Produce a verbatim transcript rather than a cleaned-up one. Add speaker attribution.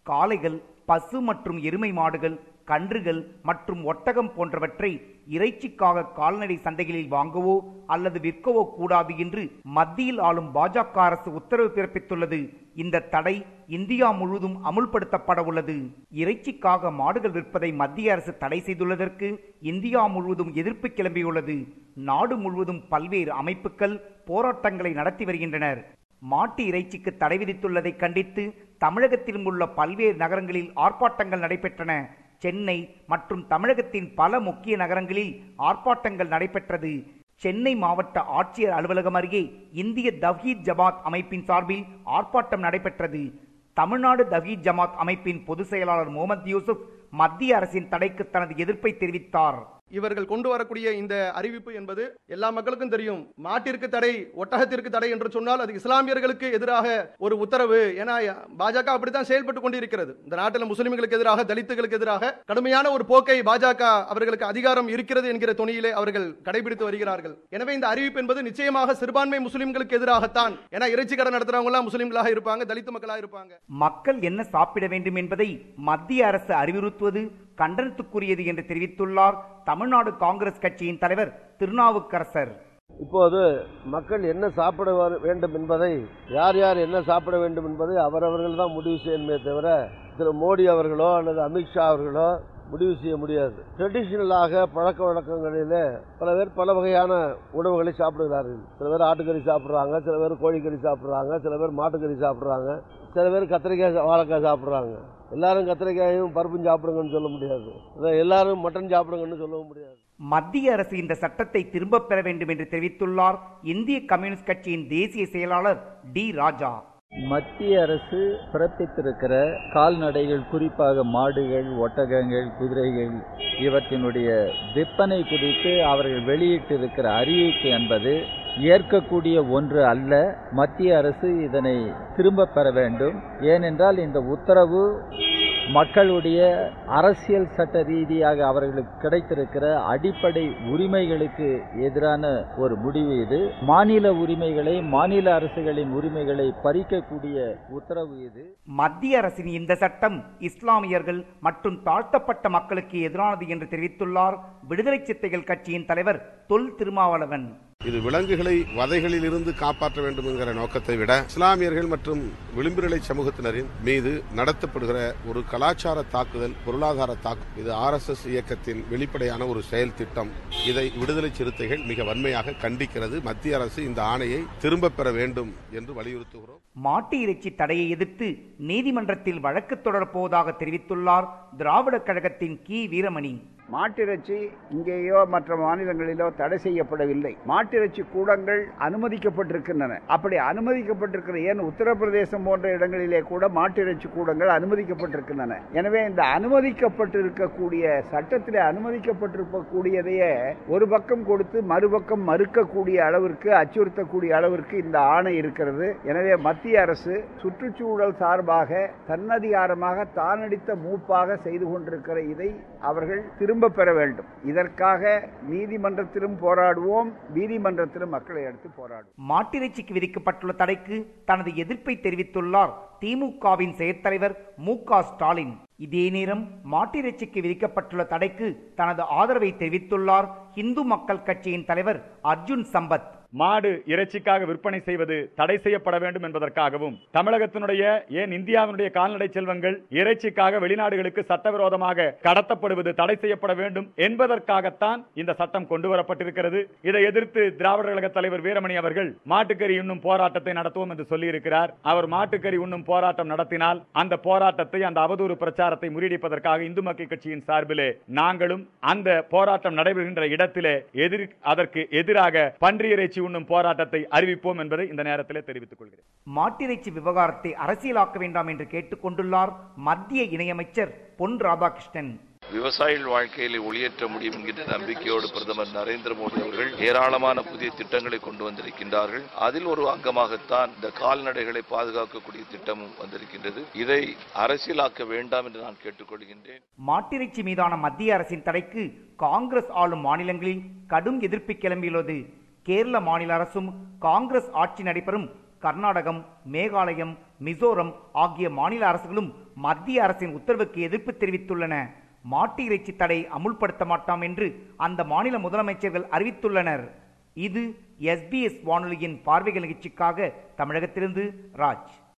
Speaker 1: காளைகள், பசு மற்றும் எருமை மாடுகள், கன்றுகள் மற்றும் ஒட்டகம் போன்றவற்றை இறைச்சிக்காக கால்நடை சந்தைகளில் வாங்கவோ அல்லது விற்கவோ கூடாது என்று மத்தியில் ஆளும் பாஜக அரசு உத்தரவு பிறப்பித்துள்ளது. இந்த தடை இந்தியா முழுவதும் அமுல்படுத்தப்பட உள்ளது. இறைச்சிக்காக மாடுகள் விற்பதை மத்திய அரசு தடை செய்துள்ளதற்கு இந்தியா முழுவதும் எதிர்ப்பு கிளம்பியுள்ளது. நாடு முழுவதும் பல்வேறு அமைப்புகள் போராட்டங்களை நடத்தி வருகின்றனர். மாட்டு இறைச்சிக்கு தடை விதித்துள்ளதை கண்டித்து தமிழகத்திலும் உள்ள பல்வேறு நகரங்களில் ஆர்ப்பாட்டங்கள் நடைபெற்றன. சென்னை மற்றும் தமிழகத்தின் பல முக்கிய நகரங்களில் ஆர்ப்பாட்டங்கள் நடைபெற்றது. சென்னை மாவட்ட ஆட்சியர் அலுவலகம் அருகே இந்திய தவ்ஹீத் ஜமாத் அமைப்பின் சார்பில் ஆர்ப்பாட்டம் நடைபெற்றது. தமிழ்நாடு தவ்ஹீத் ஜமாத் அமைப்பின் பொதுச் செயலாளர் முகமது யூசுப் மத்திய அரசின் தடைக்கு தனது எதிர்ப்பை தெரிவித்தார்.
Speaker 2: இவர்கள் கொண்டு வரக்கூடிய இந்த அறிவிப்பு என்பது எல்லா மக்களுக்கும் தெரியும். மாட்டிற்கு தடை, ஒட்டகத்திற்கு தடை என்று சொன்னால் அது இஸ்லாமியர்களுக்கு எதிராக ஒரு உத்தரவு. ஏன்னா பாஜக அப்படித்தான் செயல்பட்டு கொண்டிருக்கிறது. இந்த நாட்டில் முஸ்லிம்களுக்கு எதிராக, தலித்துகளுக்கு எதிராக கடுமையான ஒரு போக்கை பாஜக அவர்களுக்கு அதிகாரம் இருக்கிறது என்கிற துணியிலே அவர்கள் கடைபிடித்து வருகிறார்கள். எனவே இந்த அறிவிப்பு என்பது நிச்சயமாக சிறுபான்மை முஸ்லிம்களுக்கு எதிராகத்தான். ஏன்னா இறைச்சி கடை நடத்துறவங்க எல்லாம் முஸ்லிம்களாக இருப்பாங்க, தலித்து மக்களாக இருப்பாங்க.
Speaker 1: மக்கள் என்ன சாப்பிட வேண்டும் என்பதை மத்திய அரசு அறிவுறுத்துவது கண்டனத்துக்குரியது என்று தெரிவித்துள்ளார் தமிழ்நாடு காங்கிரஸ் கட்சியின் தலைவர் திருநாவுக்கரசர்.
Speaker 3: இப்போது மக்கள் என்ன சாப்பிட வேண்டும் என்பதை, யார் யார் என்ன சாப்பிட வேண்டும் என்பதை அவரவர்கள் தான் முடிவு செய்யணுமே தவிர திரு மோடி அவர்களோ அல்லது அமித்ஷா அவர்களோ முடிவு செய்ய முடியாது. ட்ரெடிஷனலாக பழக்க வழக்கங்களிலே பல பேர் பல வகையான உணவுகளை சாப்பிடுகிறார்கள். சில பேர் ஆட்டுக்கறி சாப்பிட்றாங்க, சில பேர் கோழிக்கறி சாப்பிட்றாங்க, சில பேர் மாட்டுக்கறி சாப்பிட்றாங்க, சில பேர் கத்திரிக்காய் வாழைக்காய் சாப்பிட்றாங்க. எல்லாரும் கத்திரிக்காயும் பருப்பும் சாப்பிடுங்கன்னு சொல்ல முடியாது, எல்லாரும் மட்டன் சாப்பிடுங்கன்னு சொல்லவும் முடியாது.
Speaker 1: மத்திய அரசு இந்த சட்டத்தை திரும்பப் பெற வேண்டும் என்று தெரிவித்துள்ளார் இந்திய கம்யூனிஸ்ட் கட்சியின் தேசிய செயலாளர் டி ராஜா.
Speaker 4: மத்திய அரசு பிறப்பித்திருக்கிற கால்நடைகள், குறிப்பாக மாடுகள், ஒட்டகங்கள், குதிரைகள் இவற்றினுடைய விற்பனை குறித்து அவர்கள் வெளியிட்டிருக்கிற அறிவிப்பு என்பது ஏற்கக்கூடிய ஒன்று அல்ல. மத்திய அரசு இதனை திரும்ப பெற வேண்டும். ஏனென்றால் இந்த உத்தரவு மக்களுடைய அரசியல் சட்ட ரீதியாக அவர்களுக்கு கிடைத்திருக்கிற அடிப்படை உரிமைகளுக்கு எதிரான ஒரு முடிவு. இது மாநில உரிமைகளை, மாநில அரசுகளின் உரிமைகளை பறிக்கக்கூடிய உத்தரவு இது.
Speaker 1: மத்திய அரசின் இந்த சட்டம் இஸ்லாமியர்கள் மற்றும் தாழ்த்தப்பட்ட மக்களுக்கு எதிரானது என்று தெரிவித்துள்ளார் விடுதலை சிறுத்தைகள் கட்சியின் தலைவர் தொல் திருமாவளவன்.
Speaker 5: இது விலங்குகளை வதைகளில் இருந்து காப்பாற்ற வேண்டும் என்கிற நோக்கத்தை விட இஸ்லாமியர்கள் மற்றும் விளிம்புநிலை சமூகத்தினரின் மீது நடத்தப்படுகிற ஒரு கலாச்சார தாக்குதல், பொருளாதார தாக்குதல். இது ஆர் எஸ் எஸ் இயக்கத்தின் வெளிப்படையான ஒரு செயல் திட்டம். இதை விடுதலை சிறுத்தைகள் மிக வன்மையாக கண்டிக்கிறது. மத்திய அரசு இந்த ஆணையை திரும்ப பெற வேண்டும் என்று வலியுறுத்துகிறோம்.
Speaker 1: மாட்டு இறைச்சி தடையை எதிர்த்து நீதிமன்றத்தில் வழக்கு தொடரப்போவதாக தெரிவித்துள்ளார் திராவிட கழகத்தின் கி வீரமணி.
Speaker 6: மாட்டிறைச்சி இங்கேயோ மற்ற மாநிலங்களிலோ தடை செய்யப்படவில்லை. மாட்டிறைச்சி கூடங்கள் அனுமதிக்கப்பட்டிருக்கின்றன. அப்படி அனுமதிக்கப்பட்டிருக்கிற, ஏன் உத்தரப்பிரதேசம் போன்ற இடங்களிலே கூட மாட்டிறைச்சி கூடங்கள் அனுமதிக்கப்பட்டிருக்கின்றன. எனவே இந்த அனுமதிக்கப்பட்டிருக்கக்கூடிய, சட்டத்திலே அனுமதிக்கப்பட்டிருக்கக்கூடியதையே ஒரு பக்கம் கொடுத்து மறுபக்கம் மறுக்கக்கூடிய அளவிற்கு, அச்சுறுத்தக்கூடிய அளவிற்கு இந்த ஆணை இருக்கிறது. எனவே மத்திய அரசு சுற்றுச்சூழல் சார்பாக தன்னதிகாரமாக தானடித்த மூப்பாக செய்து கொண்டிருக்கிற இதை அவர்கள் திரும்ப பெற வேண்டும். இதற்காக நீதிமன்றத்திலும் போராடுவோம், நீதிமன்றத்திலும் மக்களை எடுத்து போராடுவோம்.
Speaker 1: மாட்டிறைச்சிக்கு விதிக்கப்பட்டுள்ள தடைக்கு தனது எதிர்ப்பை தெரிவித்துள்ளார் திமுகவின் செயற்தலைவர் மு க ஸ்டாலின். இதே நேரம் மாட்டிறைச்சிக்கு விதிக்கப்பட்டுள்ள தடைக்கு தனது ஆதரவை தெரிவித்துள்ளார் இந்து மக்கள் கட்சியின் தலைவர் அர்ஜுன் சம்பத்.
Speaker 7: மாடு இறைச்சிக்காக விற்பனை செய்வது தடை செய்யப்பட வேண்டும் என்பதற்காகவும், தமிழகத்தினுடைய, ஏன் இந்தியாவினுடைய கால்நடை செல்வங்கள் இறைச்சிக்காக வெளிநாடுகளுக்கு சட்டவிரோதமாக கடத்தப்படுவது தடை செய்யப்பட வேண்டும் என்பதற்காகத்தான் இந்த சட்டம் கொண்டு வரப்பட்டிருக்கிறது. இதை எதிர்த்து திராவிட கழக தலைவர் வீரமணி அவர்கள் மாட்டுக்கறி உண்ணும் போராட்டத்தை நடத்துவோம் என்று சொல்லியிருக்கிறார். அவர் மாட்டுக்கறி உண்ணும் போராட்டம் நடத்தினால் அந்த போராட்டத்தை, அந்த அவதூறு பிரச்சாரத்தை முறியடிப்பதற்காக இந்து மக்கள் கட்சியின் சார்பிலே நாங்களும் அந்த போராட்டம் நடைபெறுகின்ற இடத்திலே எதிர் அதற்கு எதிராக பன்றி இறைச்சி உண்ணும் போராட்டத்தை அறிவிப்போம் என்பதை இந்த நேரத்தில் தெரிவித்துக் கொள்கிறேன்.
Speaker 1: மாட்டிறைச்சி விவகாரத்தை அரசியலாக்க வேண்டாம் என்று கேட்டுக் கொண்டுள்ளார் மத்திய இணையமைச்சர் பொன் ராதாகிருஷ்ணன்.
Speaker 8: விவசாயிகள் வாழ்க்கையிலே ஒளியேற்ற முடியும் என்கின்ற நம்பிக்கையோடு பிரதமர் நரேந்திர மோடி அவர்கள் ஏராளமான புதிய திட்டங்களை கொண்டு வந்திருக்கின்றார்கள். அதில் ஒரு அங்கமாகத்தான் இந்த கால்நடைகளை பாதுகாக்கக்கூடிய திட்டமும் வந்திருக்கின்றது. இதை அரசியலாக்க வேண்டாம் என்று நான் கேட்டுக்கொள்கின்றேன்.
Speaker 1: மாட்டிறைச்சி மீதான மத்திய அரசின் தடைக்கு காங்கிரஸ் ஆளும் மாநிலங்களில் கடும் எதிர்ப்பு கிளம்பியுள்ளது. கேரள மாநில அரசும் காங்கிரஸ் ஆட்சி நடைபெறும் கர்நாடகம், மேகாலயம், மிசோரம் ஆகிய மாநில அரசுகளும் மத்திய அரசின் உத்தரவுக்கு எதிர்ப்பு தெரிவித்துள்ளன. மாட்டு இறைச்சி தடை அமுல்படுத்த மாட்டோம் என்று அந்த மாநில முதலமைச்சர்கள் அறிவித்துள்ளனர். இது எஸ் பி எஸ் வானொலியின் பார்வைகள் நிகழ்ச்சிக்காக தமிழகத்திலிருந்து ராஜ்.